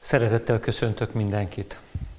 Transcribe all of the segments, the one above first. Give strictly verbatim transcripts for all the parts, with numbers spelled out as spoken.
Szeretettel köszöntök mindenkit.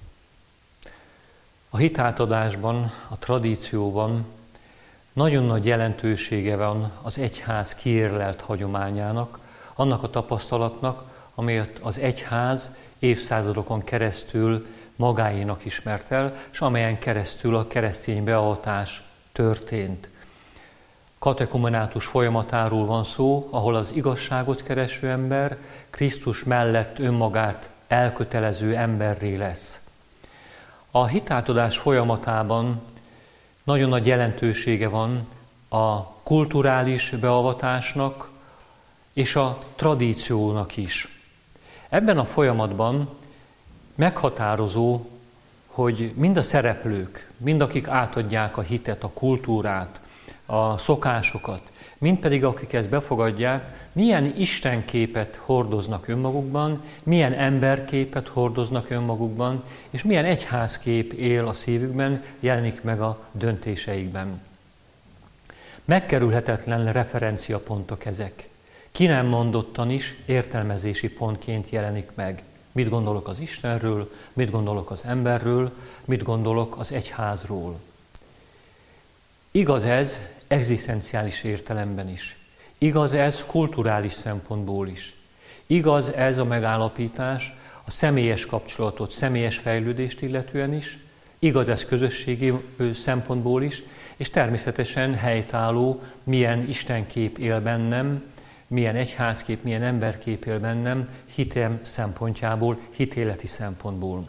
A hitátadásban, a tradícióban nagyon nagy jelentősége van az egyház kiérlelt hagyományának, annak a tapasztalatnak, amelyet az egyház évszázadokon keresztül magáénak ismert el, és amelyen keresztül a keresztény beavatás történt. Katekumenátus folyamatáról van szó, ahol az igazságot kereső ember Krisztus mellett önmagát elkötelező emberré lesz. A hitátadás folyamatában nagyon nagy jelentősége van a kulturális beavatásnak és a tradíciónak is. Ebben a folyamatban meghatározó, hogy mind a szereplők, mind akik átadják a hitet, a kultúrát, a szokásokat, mind pedig akik ezt befogadják, milyen istenképet hordoznak önmagukban, milyen emberképet hordoznak önmagukban, és milyen egyházkép él a szívükben, jelenik meg a döntéseikben. Megkerülhetetlen referenciapontok ezek. Ki nem mondottan is értelmezési pontként jelenik meg. Mit gondolok az Istenről, mit gondolok az emberről, mit gondolok az egyházról. Igaz ez egzisztenciális értelemben is. Igaz ez kulturális szempontból is. Igaz ez a megállapítás a személyes kapcsolatot, személyes fejlődést illetően is. Igaz ez közösségi szempontból is, és természetesen helytálló, milyen istenkép él bennem, milyen egyházkép, milyen emberkép él bennem, hitem szempontjából, hitéleti szempontból.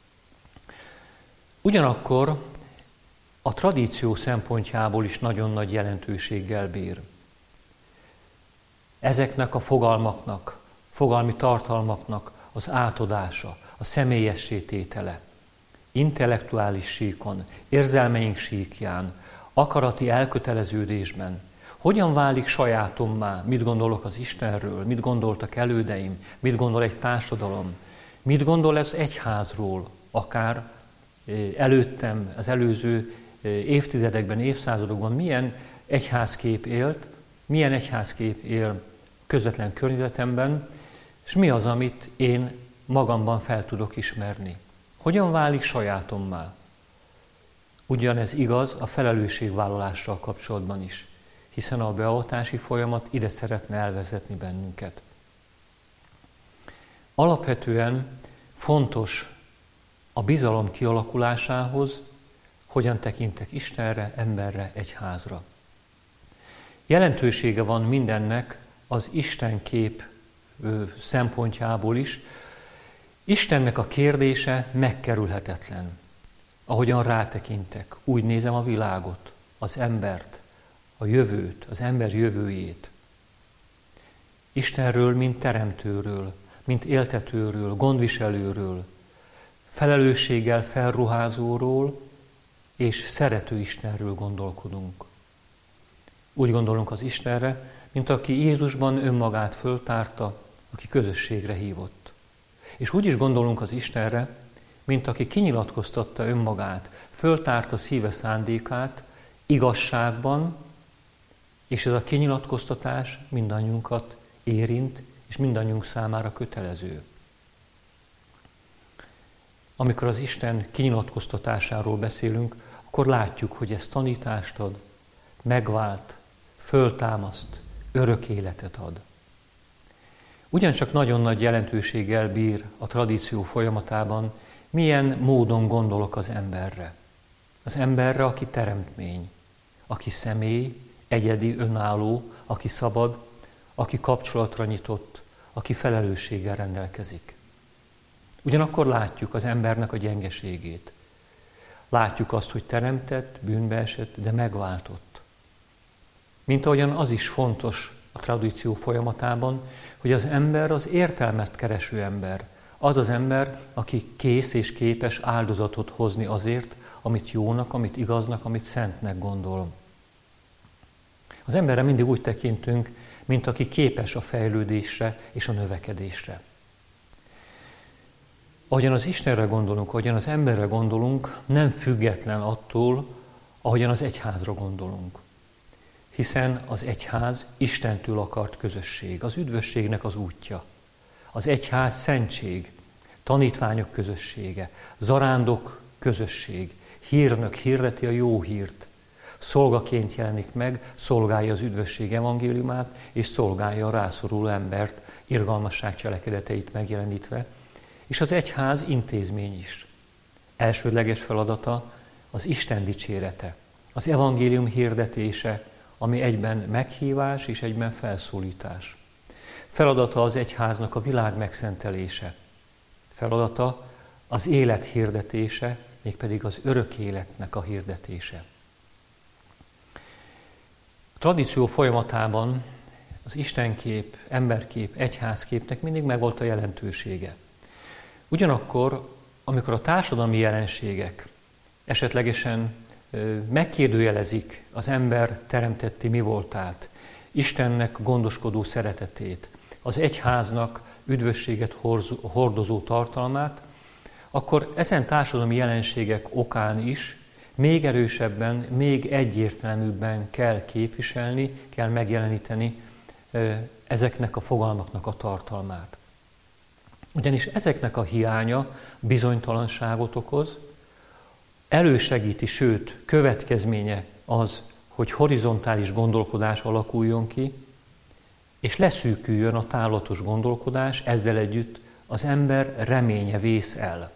Ugyanakkor a tradíció szempontjából is nagyon nagy jelentőséggel bír. Ezeknek a fogalmaknak, fogalmi tartalmaknak az átadása, a személyessé tétele, intellektuális síkon, érzelmeink síkján, akarati elköteleződésben, hogyan válik sajátommá, mit gondolok az Istenről, mit gondoltak elődeim, mit gondol egy társadalom, mit gondol ez egyházról, akár előttem, az előző évtizedekben, évszázadokban milyen egyházkép élt, milyen egyházkép él közvetlen környezetemben, és mi az, amit én magamban fel tudok ismerni. Hogyan válik sajátommá? Ugyanez igaz a felelősségvállalással kapcsolatban is, hiszen a beavatási folyamat ide szeretne elvezetni bennünket. Alapvetően fontos a bizalom kialakulásához, hogyan tekintek Istenre, emberre, egyházra. Jelentősége van mindennek az Istenkép szempontjából is. Istennek a kérdése megkerülhetetlen. Ahogyan rátekintek, úgy nézem a világot, az embert, a jövőt, az ember jövőjét. Istenről, mint teremtőről, mint éltetőről, gondviselőről, felelősséggel felruházóról és szerető Istenről gondolkodunk. Úgy gondolunk az Istenre, mint aki Jézusban önmagát föltárta, aki közösségre hívott. És úgy is gondolunk az Istenre, mint aki kinyilatkoztatta önmagát, föltárta szíve szándékát igazságban, és ez a kinyilatkoztatás mindannyiunkat érint, és mindannyiunk számára kötelező. Amikor az Isten kinyilatkoztatásáról beszélünk, akkor látjuk, hogy ez tanítást ad, megvált, föltámaszt, örök életet ad. Ugyancsak nagyon nagy jelentőséggel bír a tradíció folyamatában, milyen módon gondolok az emberre. Az emberre, aki teremtmény, aki személy, egyedi, önálló, aki szabad, aki kapcsolatra nyitott, aki felelősséggel rendelkezik. Ugyanakkor látjuk az embernek a gyengeségét. Látjuk azt, hogy teremtett, bűnbe esett, de megváltott. Mint ahogyan az is fontos a tradíció folyamatában, hogy az ember az értelmet kereső ember. Az az ember, aki kész és képes áldozatot hozni azért, amit jónak, amit igaznak, amit szentnek gondol. Az emberre mindig úgy tekintünk, mint aki képes a fejlődésre és a növekedésre. Ahogyan az Istenre gondolunk, ahogyan az emberre gondolunk, nem független attól, ahogyan az egyházra gondolunk. Hiszen az egyház Istentől akart közösség, az üdvösségnek az útja. Az egyház szentség, tanítványok közössége, zarándok közösség, hírnök hirdeti a jó hírt, szolgaként jelenik meg, szolgálja az üdvösség evangéliumát, és szolgálja a rászoruló embert, irgalmasság cselekedeteit megjelenítve, és az egyház intézmény is. Elsődleges feladata az Isten dicsérete, az evangélium hirdetése, ami egyben meghívás és egyben felszólítás. Feladata az egyháznak a világ megszentelése. Feladata az élet hirdetése, mégpedig az örök életnek a hirdetése. A tradíció folyamatában az istenkép, emberkép, egyházképnek mindig megvolt a jelentősége. Ugyanakkor, amikor a társadalmi jelenségek esetlegesen megkérdőjelezik az ember teremtetti mi voltát, Istennek gondoskodó szeretetét, az egyháznak üdvösséget hordozó tartalmát, akkor ezen társadalmi jelenségek okán is még erősebben, még egyértelműbben kell képviselni, kell megjeleníteni ezeknek a fogalmaknak a tartalmát. Ugyanis ezeknek a hiánya bizonytalanságot okoz, elősegíti, sőt, következménye az, hogy horizontális gondolkodás alakuljon ki, és leszűküljön a távlatos gondolkodás, ezzel együtt az ember reménye vész el.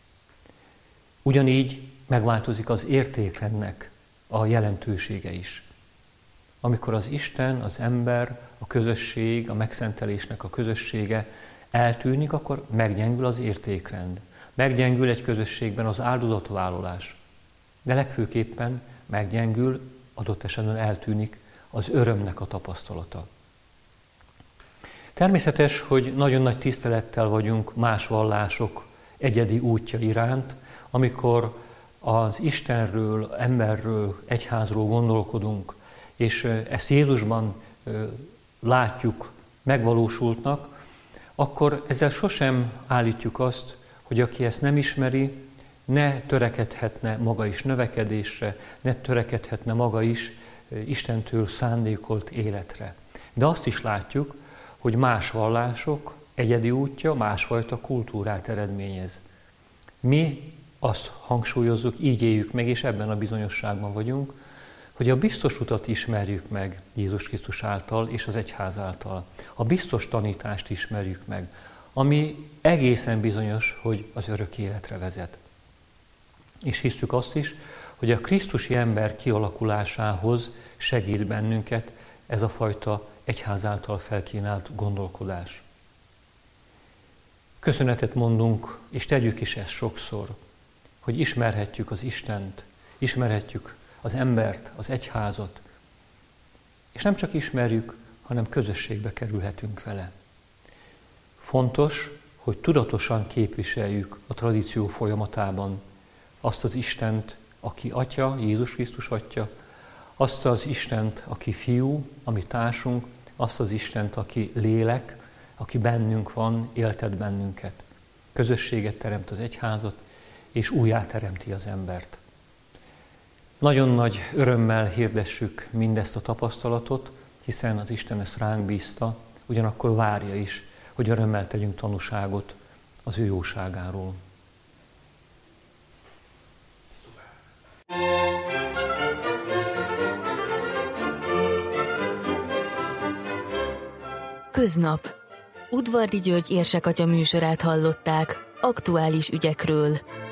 Ugyanígy megváltozik az értékrendnek a jelentősége is. Amikor az Isten, az ember, a közösség, a megszentelésnek a közössége eltűnik, akkor meggyengül az értékrend. Meggyengül egy közösségben az áldozatvállalás. De legfőképpen meggyengül, adott esetben eltűnik az örömnek a tapasztalata. Természetes, hogy nagyon nagy tisztelettel vagyunk más vallások egyedi útja iránt, amikor az Istenről, emberről, egyházról gondolkodunk, és ezt Jézusban látjuk megvalósultnak, akkor ezzel sosem állítjuk azt, hogy aki ezt nem ismeri, ne törekedhetne maga is növekedésre, ne törekedhetne maga is Istentől szándékolt életre. De azt is látjuk, hogy más vallások egyedi útja másfajta kultúrát eredményez. Mi azt hangsúlyozzuk, így éljük meg, és ebben a bizonyosságban vagyunk, hogy a biztos utat ismerjük meg Jézus Krisztus által és az egyház által. A biztos tanítást ismerjük meg, ami egészen bizonyos, hogy az örök életre vezet. És hisszük azt is, hogy a krisztusi ember kialakulásához segít bennünket ez a fajta egyház által felkínált gondolkodás. Köszönetet mondunk, és tegyük is ezt sokszor, hogy ismerhetjük az Istent, ismerhetjük az embert, az egyházat, és nem csak ismerjük, hanem közösségbe kerülhetünk vele. Fontos, hogy tudatosan képviseljük a tradíció folyamatában azt az Istent, aki Atya, Jézus Krisztus Atya, azt az Istent, aki Fiú, ami társunk, azt az Istent, aki lélek, aki bennünk van, éltet bennünket. Közösséget teremt az egyházat, és újjáteremti az embert. Nagyon nagy örömmel hirdessük mindezt a tapasztalatot, hiszen az Isten ezt ránk bízta, ugyanakkor várja is, hogy örömmel tegyünk tanúságot az ő jóságáról. Köznap. Udvardi György érsekatya műsorát hallották, aktuális ügyekről.